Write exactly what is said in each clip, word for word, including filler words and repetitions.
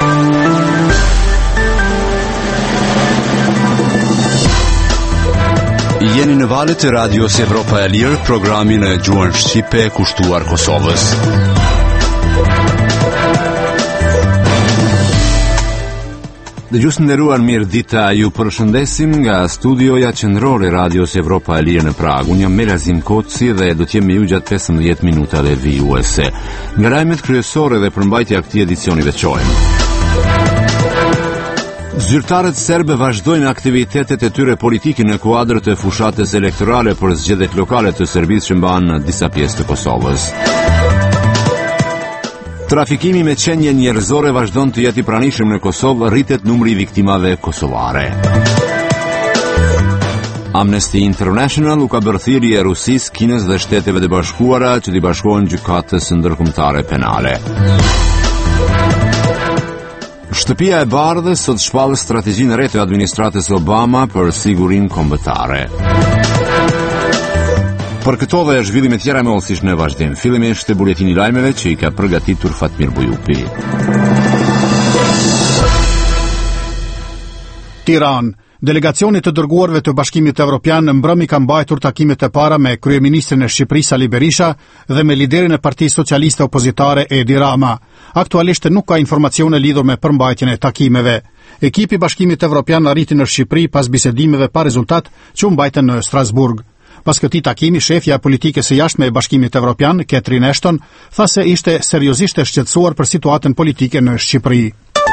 Jeni në valët e radios Evropa e Lirë, programin e gjuhën shqipe kushtuar Kosovës. Dëgjues të nderuar, mirë dita, ju përshëndesim nga studioja qendrore e radios Evropa e Lirë në Prag. Unë jam Melazim Koci dhe do të jem me ju gjatë pesëmbëdhjetë minutave vijuese. Nga lajmet kryesore dhe përmbajtja e këtij edicioni veçojmë. Zyrtarët serbe vazhdojnë aktivitetet e tyre politike në kuadër të fushatës elektorale për zgjedhjet lokale të Serbisë që mban në disa pjesë të Kosovës. Trafikimi me qenje njerëzore vazhdon të jetë i pranishëm në Kosovë, rritet numri i viktimave kosovare. Amnesty International u ka bërë thirrje e Rusisë, Kinës dhe Shteteve të Bashkuara që t'i bashkohen gjykatës ndërkombëtare penale. Shtëpia e Bardhës sot shpall strategjinë re të administratës Obama për sigurinë kombëtare. Për këto dhe zhvillime tjera me osish në vazhdim, fillimisht e buletini lajmeve që i ka përgatitur Fatmir Bujupi. Tiranë. Delegacioni të dërguarve të Bashkimit Evropian në mbrëmje ka mbajtur takimet e para me kryeministrin e Shqipërisë Ali Berisha dhe me liderin e Partisë Socialiste Opozitare Edi Rama. Aktualisht nuk ka informacione lidhur me përmbajtjen e takimeve. Ekipi i Bashkimit Evropian arriti në Shqipëri pas bisedimeve pa rezultat që u mbajtën në Strasburg. Pas këtij takimi, shefja e politikës së jashtme e Bashkimit Evropian, Catherine Ashton, tha se ishte seriozisht e shqetësuar për situatën politike në Shqipëri.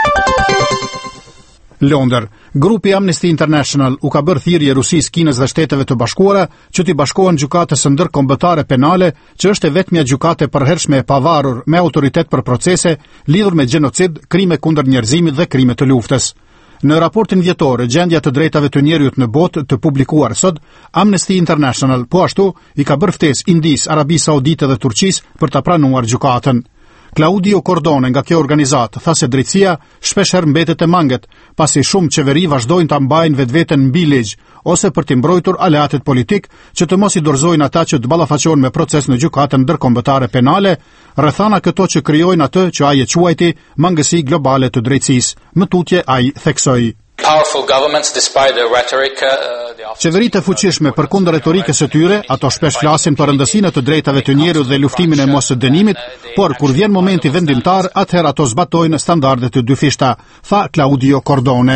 Londër. Grupi Amnesty International u ka bërë thirrje Rusisë, Kinës dhe Shteteve të Bashkuara që t'i bashkohen gjykatës së ndërkombëtare penale, që është e vetmja gjykatë e përhershme e pavarur me autoritet për procese lidhur me gjenocid, krime kundër njerëzimit dhe krime të luftës. Në raportin vjetor gjendja të drejtave të njerëzit në botë të publikuar sot, Amnesty International po ashtu i ka bërë ftesë Indisë, Arabisë Saudite dhe Turqisë për ta pranuar gjykatën. Claudio Cordone nga kjo organizatë tha se drejtësia shpeshherë mbetet e manget, pasi shumë qeveri vazhdojnë ta mbajnë vetveten mbi ligj ose për t'i mbrojtur aleatet politik që të mos i dorëzojnë ata që të ballafaqohen me proces në gjykatën ndërkombëtare penale, rrethana këto që krijojnë atë që ai e quajti mangësi globale të drejtësisë. Më tutje ai theksoi. Qeveritë e fuqishme përkundër retorikës së tyre, ato shpesh flasin për rëndësinë të drejtave të njerëzit dhe luftimin e mos së dënimit, por kur vjen momenti vendimtar, atëherë ato zbatojnë standardet e dyfishta, tha Claudio Cordone.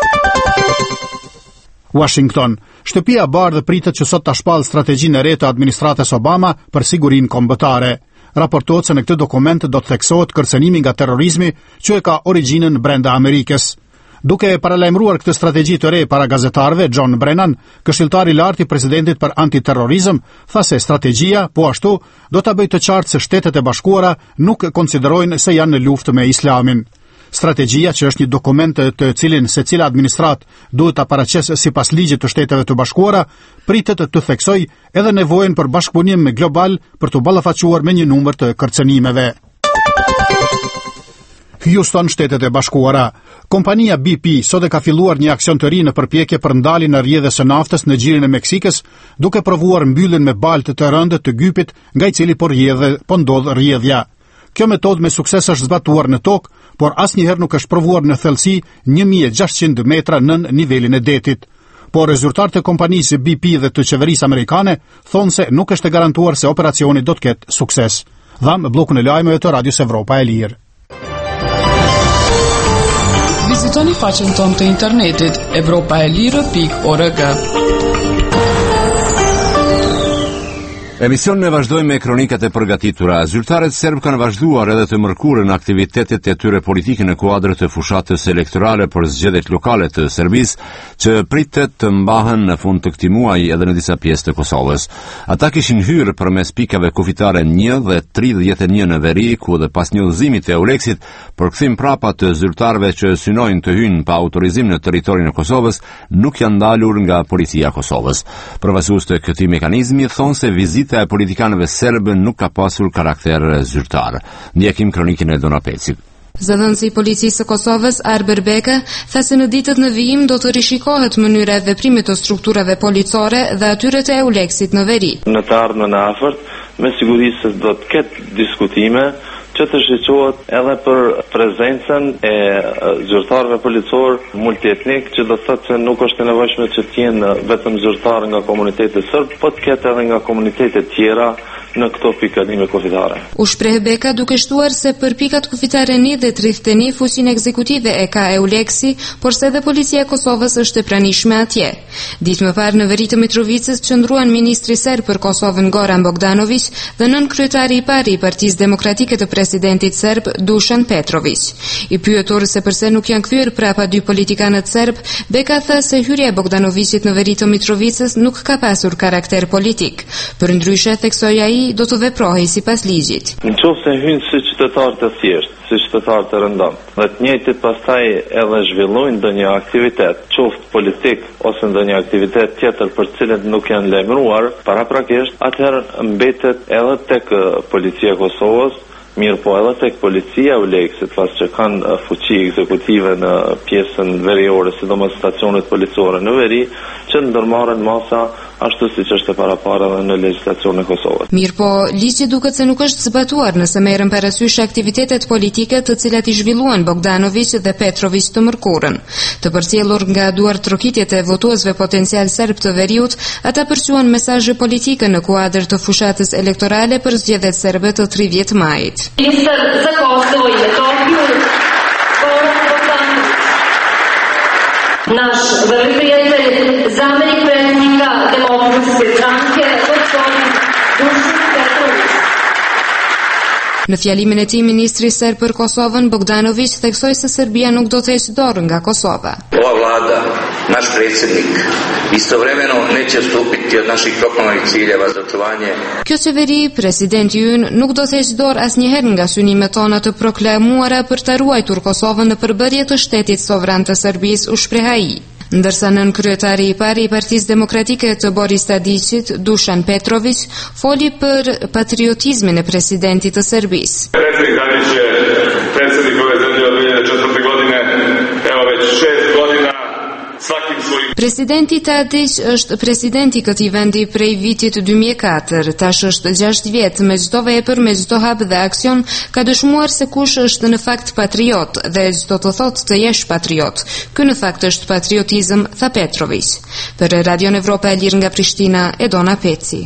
Washington. Shtëpia e Bardhë pritet që sot ta shpall strategjinë e re të administratës Obama për sigurinë kombëtare. Raportohet se në këtë dokument do të theksohet kërcënimi nga terrorizmi që e ka origjinën brenda Amerikës. Duke paralajmëruar këtë strategji të re para gazetarëve, John Brennan, këshilltari i lartë i presidentit për antiterrorizëm, tha se strategjia, po ashtu, do ta bëjë të qartë se Shtetet e Bashkuara nuk konsiderojnë se janë në luftë me Islamin. Strategjia, që është një dokument të cilin secila administrat duhet ta paraqesë sipas ligjit të Shteteve të Bashkuara, pritet të theksojë edhe nevojën për bashkëpunim global për të ballafaquar me një numër të kërcënimeve. Houston, Shtetet e Bashkuara. Kompania B P sot e ka filluar një aksion të ri në përpjekje për ndaljen e rrjedhjes së naftës në gjirin e Meksikës, duke provuar mbylljen me baltë të rëndë të gypit nga i cili po rrjedhë, po ndodh rrjedhja. Kjo metodë me sukses është zbatuar në tokë, por asnjëherë nuk është provuar në thellësi një mijë e gjashtëqind metra nën nivelin e detit. Por rezultatet e kompanisë B P dhe të qeverisë amerikane thonë se nuk është e garantuar se operacioni do të ketë sukses. Dham bllokun e lajmeve të Radios Evropa e Lirë. Vizitoni faqen tonë të internetit evropaelire pikë org. Emisionin e vazhdojmë me kronikat e përgatitura. Zyrtarët serb kanë vazhduar edhe të mërkurën aktivitetet e tyre politike në kuadër të fushatës elektorale për zgjedhjet lokale të Serbisë, që pritet të mbahen në fund të këtij muaji edhe në disa pjesë të Kosovës. Ata kishin hyrë përmes pikave kufitare një dhe tridhjetë e një në veri, ku dhe pas një udhëzimi të Euleksit për kthim prapa të zyrtarëve që synojnë të hyjnë pa autorizim në territorin e Kosovës, nuk janë ndalur nga policia e Kosovës. Përfaqësues të këtij mekanizmi thonë se vizita e politikanëve serbë nuk ka pasur karakter zyrtar. Ndjekim kronikën e Dona Pecit. Zëdhënësi i policisë së Kosovës, Arber Beke, tha se në ditët në vijim do të rishikohet mënyra e veprimit të strukturave policore dhe atyre të Euleksit në veri. Në të ardhmen e afërt, me siguri se do të ketë diskutime që të shqyqohet edhe për prezencën e zyrtarëve policor multietnik, që do të thotë se nuk është e nevojshme që të jenë vetëm zyrtarë nga komunitete serb, po të ketë edhe nga komunitete tjera në këto pikadime kufitare. U shpreh Beka duke shtuar se për pikat kufitare një dhe tridhjetë e një fuqinë ekzekutive e ka Euleksi, por se edhe policia e Kosovës është e pranishme atje. Ditë më parë në veri të Mitrovicës qëndruan ministri serb për Kosovën Goran Bogdanović dhe nën kryetari i parë i Partisë Demokratike të presidentit serb Dušan Petrović. I pyetur se pse nuk janë kthyer prapa dy politikanët serb, Beka tha se hyrja e Bogdanovićit në veri të Mitrovicës nuk ka pasur karakter politik. Përndryshe theksoi ai do të veprohej sipas ligjit. Në qoftë se hynë si qytetarë të thjeshtë, si qytetarë të rëndom, dhe të njëjtit pastaj edhe zhvillojnë ndonjë aktivitet, qoftë politik ose ndonjë aktivitet tjetër për cilët nuk janë lajmëruar paraprakisht, atëherë mbetet edhe tek policia e Kosovës, mirë po edhe tek policia e Euleksit, pas që kanë fuqi ekzekutive në pjesën veriore, sidomos stacionet policore në veri, që ndërmarren masa ashtu siç është e parapara dhe në legjislacionin e Kosovës. Mirë po, ligji duket se nuk është zbatuar nëse merren parasysh aktivitetet politike të cilat i zhvilluan Bogdanović dhe Petrović të mërkurën. Të përcjellur nga duart trokitjet e votuesve potencial serb të veriut, ata përquan mesazhe politike në kuadër të fushatës elektorale për zgjedhjet serbe të tridhjetë majit. Ministar za Kosovo i Metohiju, Goran Bogdanović, naš veliki prijatelj, zamjenik predsjednika Demokratske stranke, gospodin Dušan Petrović. Në fjalimin e tij, ministri serb për Kosovën Bogdanović theksoi se Serbia nuk do të heqë dorë nga Kosova. Ova vlada, naš predsjednik, istovremeno neće odstupiti od naših proklamovanih ciljeva za očuvanje. Kjo qeveri, presidenti ynë, nuk do të heqë dorë asnjëherë nga synimet tona të proklamuara për të ruajtur Kosovën në përbërje të shtetit sovran të Serbisë, u shpreh ai. Ndërsa nën kryetari i parë i Partisë Demokratike të Boris Tadićit, Dušan Petrović, foli për patriotizmin e presidentit të Serbisë. Predsjednik Tadić je predsjednik ove zemlje od dve hiljade četvrte godine, evo već šest godina. Presidenti Tadić është presidenti këtij vendi prej vitit dy mijë e katër, tash është gjashtë vjet, me çdo vepër, me çdo hap dhe aksion, ka dëshmuar se kush është në fakt patriot dhe çdo të thotë të jesh patriot. Ky në fakt është patriotizëm, tha Petrović. Për Radion Evropa e Lirë nga Prishtina, Edona Peci.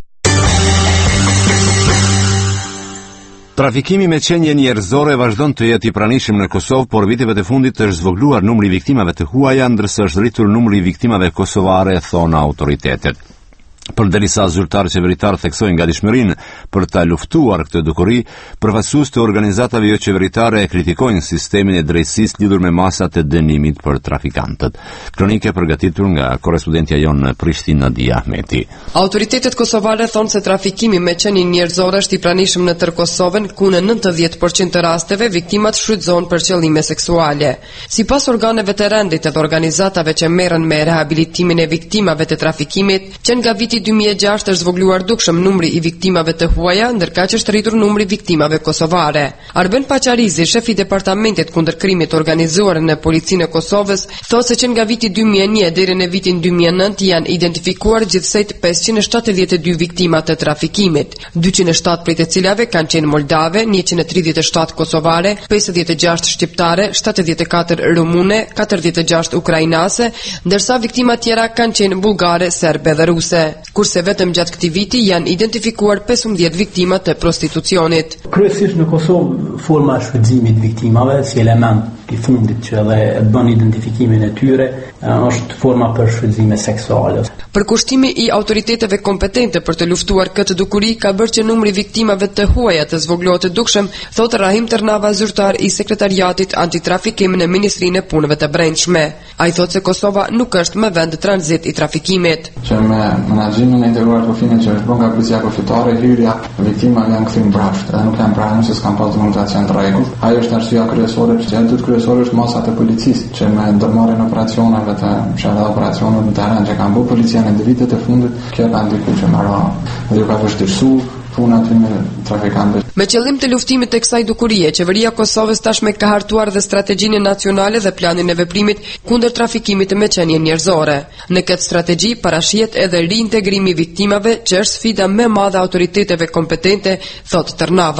Trafikimi me qenie njerëzore vazhdon të jetë i pranishëm në Kosovë, por viteve të fundit është zvogluar numri i viktimave të huaja, ndërsa është rritur numri i viktimave kosovare, thonë autoritetet. Përderisa zyrtarë qeveritarë theksojnë gatishmërinë për ta luftuar këtë dukuri, përfaqësues të organizatave jo qeveritare e kritikojnë sistemin e drejtësisë lidhur me masat e dënimit për trafikantët. Kronike përgatitur nga korrespondentja jonë në Prishtinë, Nadia Ahmeti. Autoritetet kosovare thonë se trafikimi me qenie njerëzore është i pranishëm në tërë Kosovën, ku në nëntëdhjetë përqind të rasteve viktimat shfrytëzohen për qëllime seksuale. Sipas organeve të rendit edhe organizatave që merren me rehabilitimin e viktimave të trafikimit, që nga viti dy mijë e gjashtë është zvogluar dukshëm numri i viktimave të huaja, ndërkaq është rritur numri i viktimave kosovare. Arben Paqarizi, shefi i departamentit kundër krimit organizuar në policinë e Kosovës, thotë se që nga viti dy mijë e një deri në vitin dy mijë e nëntë janë identifikuar gjithsej pesëqind e shtatëdhjetë e dy viktima të trafikimit, dyqind e shtatë prej të cilave kanë qenë moldave, njëqind e tridhjetë e shtatë kosovare, pesëdhjetë e gjashtë shqiptare, shtatëdhjetë e katër rumune, katërdhjetë e gjashtë ukrainase, ndërsa viktimat tjera kanë qenë bullgare, serbe dhe ruse. Kurse vetëm gjatë këtij viti janë identifikuar pesëmbëdhjetë viktima të prostitucionit. Kryesisht në Kosovë forma e shfrytëzimit viktimave si element i fundit që edhe bën identifikimin e tyre është forma për shfrytëzime seksuale. Përkushtimi i autoriteteve kompetente për të luftuar këtë dukuri ka bërë që numri i viktimave të huaja të zvoglohet të dukshëm, thotë Rahim Ternava, zyrtar i sekretariatit antitrafikim në Ministrinë e Punëve të Brendshme. Ai thotë se Kosova nuk është më vend tranzit i trafikimit. Që me menaxhimin e integruar të kufirit që është bën nga policia kufitare, hyrja viktima janë kthyer mbrapsht, edhe nuk kanë pranë se s'kan pas dokumentacion të rregullt. Ajo është arsyeja kryesore që janë dy kryesore është masat e policisë që me ndërmarrjen e operacioneve të shërbëtorëve operacioneve në terren që kanë bërë policia në vitet e fundit, kjo ka ndikuar që marrë dhe ju ka vështirësuar puna aty me trafikantët. Me qëllim të luftimit të kësaj dukurie, qeveria e Kosovës tashmë ka hartuar dhe strategjinë nacionale dhe planin e veprimit kundër trafikimit me qenie njerëzore. Në këtë strategji parashihet edhe reintegrimi i viktimave, që është sfida më e madhe autoriteteve kompetente, thotë Ternava.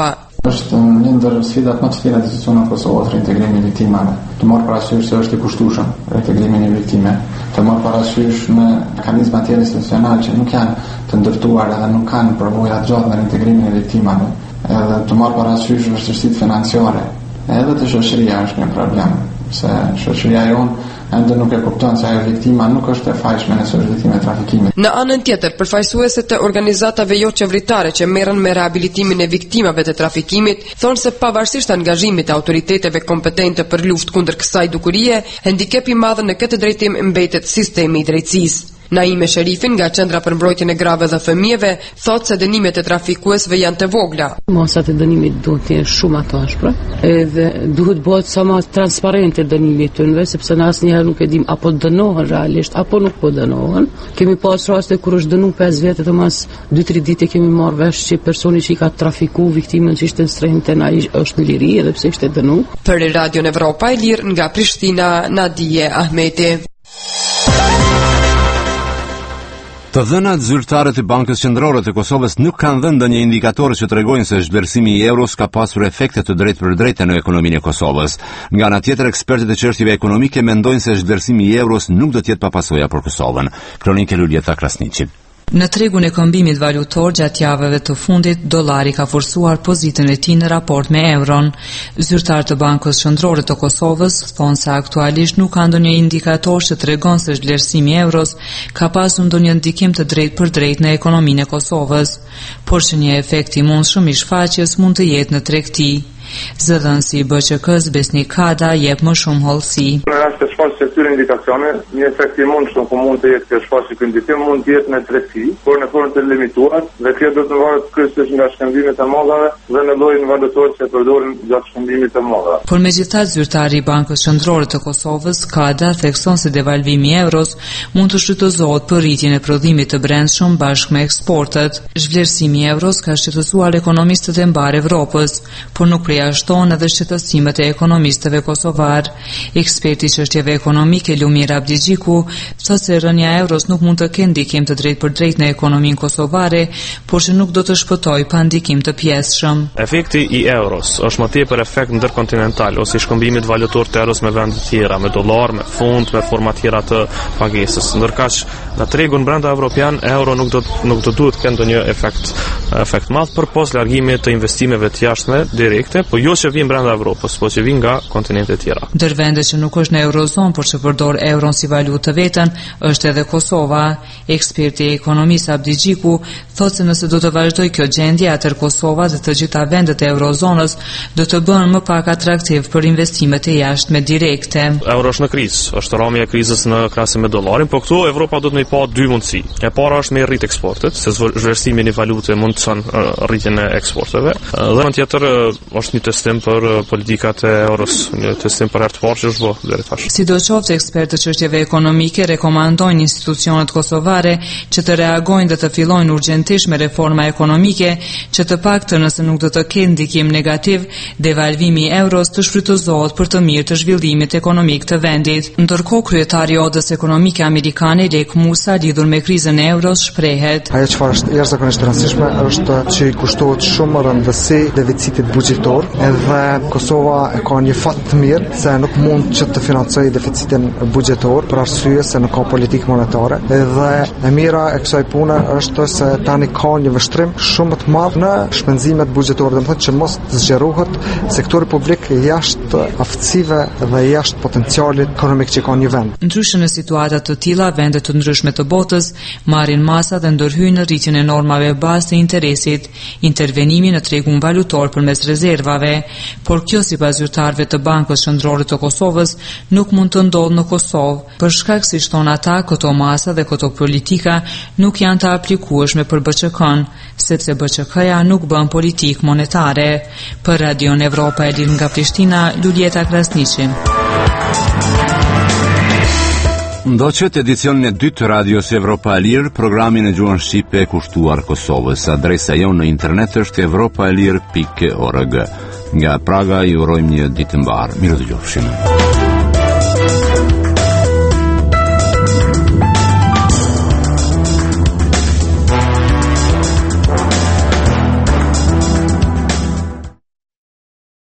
Është një ndër sfidat më të vështira të institucioneve në Kosovë për integrimin e viktimave. Të marrë parasysh se është i kushtueshëm reintegrimin e viktimeve, të marrë parasysh me mekanizma të tjerë institucional që nuk janë të ndërtuar edhe nuk kanë përvoja të gjatë në reintegrimin e viktimave, edhe të marrë parasysh vështirësitë financiare. Edhe të shoqëria është një problem, se shoqëria jonë ende nuk e kupton se ajo viktima nuk është e fajshme nëse është viktimë e trafikimit. Në anën tjetër, përfaqësuesit e organizatave jo qeveritare që merren me rehabilitimin e viktimave të trafikimit thonë se pavarësisht angazhimit të autoriteteve kompetente për luftë kundër kësaj dukurie, hendikep i madh në këtë drejtim mbetet sistemi i drejtësisë. Naime Sherifin nga Qendra për mbrojtjen e grave dhe fëmijëve thotë se dënimet e trafikuesve janë të vogla. Masat e dënimit duhet të jenë shumë të ashpra, edhe duhet bëhet sa më transparente dënimi i tyre, sepse ne asnjëherë nuk e dim apo dënohen realisht apo nuk po dënohen. Kemi pas raste kur është dënuar pesë vjet e mas dy tre ditë kemi marrë vesh që personi që i ka trafiku viktimën që ishte në strehimten ai është në liri edhe pse ishte dënuar. Për Radion Evropa e Lirë nga Prishtina, Nadije Ahmeti. Të dhënat zyrtare të Bankës Qendrore të Kosovës nuk kanë dhënë ndonjë indikatorë që tregojnë se zhvlerësimi i euros ka pasur efekte të drejtë për drejtë në ekonominë e Kosovës. Nga ana tjetër, ekspertët e çështjeve ekonomike mendojnë se zhvlerësimi i euros nuk do të jetë pa pasoja për Kosovën. Kronikë Luljeta Krasniqi. Në tregun e këmbimit valutor gjatë javëve të fundit, dollari ka forcuar pozitën e tij në raport me euron. Zyrtarët të Bankës Qendrore të Kosovës thonë se aktualisht nuk ka ndonjë indikator që tregon se zhvlerësimi i euros ka pasur ndonjë ndikim të drejtë për drejtë në ekonominë e Kosovës, por që një efekt i mundshëm i shfaqjes mund të jetë në tregti. Zëdhënësi i B Q K-s Besnik Kada jep më shumë hollësi. Në rast të shfaqjes së këtyre indikacione, një efekt i mundshëm ku mund të jetë kjo shfaqje ky ndikim mund të jetë në tregti, por në formë të limituar, dhe kjo do të varet kryesisht nga shkëmbimet e mëdha dhe në llojin valutor që përdoren gjatë shkëmbimit të mëdha. Por megjithatë, zyrtari i Bankës Qendrore të Kosovës, Kada, thekson se devalvimi i euros mund të shfrytëzohet për rritjen e prodhimit të brendshëm bashkë me eksportet. Zhvlerësimi i euros ka shqetësuar ekonomistët e mbar Evropës, por nuk ashton edhe shqetësimet e ekonomistëve kosovar. Eksperti i çështjeve ekonomike Lumir Abdigjiku thotë se rënja e euros nuk mund të kenë ndikim të drejtë për drejtë në ekonominë kosovare, por që nuk do të shpëtojë pa ndikim të pjesshëm. Efekti i euros është më tepër efekt ndërkontinental ose i shkëmbimit valutor të euros me vende të tjera, me dollar, me fund, me forma tjera të pagesës. Ndërkaq në tregun brenda evropian euro nuk do nuk do duhet të kenë ndonjë efekt efekt madh përpos largimit të investimeve të jashtme direkte, po jo që vijnë brenda Evropës, po që vijnë nga kontinente tjera. Ndër vendet që nuk është në eurozon, por që përdor euron si valutë të vetën, është edhe Kosova. Eksperti i ekonomisë Abdigjiku thotë se nëse do të vazhdojë kjo gjendje, atëherë Kosova dhe të gjitha vendet e eurozonës do të bëhen më pak atraktiv për investimet e jashtme direkte. Euro është në krizë, është rrëmja e krizës në krahasim me dollarin, po këtu Evropa do të më pa dy mundësi. E para është me rrit eksportet, se zhvlerësimi i valutës mund të çon rritjen e eksporteve. Dhe në tjetër është një testim për politikat e euros, një testim për herë të parë që është bërë deri tash. Sidoqoftë, ekspertët çështjeve ekonomike rekomandojnë institucionet kosovare që të reagojnë dhe të fillojnë urgjentisht me reforma ekonomike, që të paktën nëse nuk do të kenë ndikim negativ, devalvimi i euros të shfrytëzohet për të mirë të zhvillimit ekonomik të vendit. Ndërkohë, kryetari i Odës Ekonomike Amerikane Lek Musa, lidhur me krizën e euros, shprehet: Ajo çfarë është jashtëzakonisht e rëndësishme është që i kushtohet shumë rëndësi deficitit buxhetor, edhe Kosova e ka një fat të mirë se nuk mund që të financojë deficitin buxhetor për arsye se nuk ka politikë monetare. Edhe e mira e kësaj pune është se tani ka një vështrim shumë të madh në shpenzimet buxhetore, domethënë që mos të zgjerohet sektori publik jashtë aftësive dhe jashtë potencialit ekonomik që ka një vend. Ndryshe në situata të tilla, vende të ndryshme të botës marrin masa dhe ndërhyjnë në rritjen e normave bazë të interesit, intervenimi në tregun valutor përmes rezervave, por kjo sipas zyrtarëve të Bankës Qendrore të Kosovës nuk mund të ndodhë në Kosovë, për shkak si thon ata, këto masa dhe këto politika nuk janë të aplikueshme për B Q K-n, sepse B Q K-ja nuk bën politikë monetare. Për Radion Evropa e Lirë nga Prishtina, Luljeta Krasniqi. Ndoqët edicionin e dytë të Radios Evropa e Lirë, programin e gjuhën shqipe e kushtuar Kosovës. Adresa jonë në internet është evropaelir pikë org. Nga Praga ju urojmë një ditë mbar. Mirë dëgjofshim.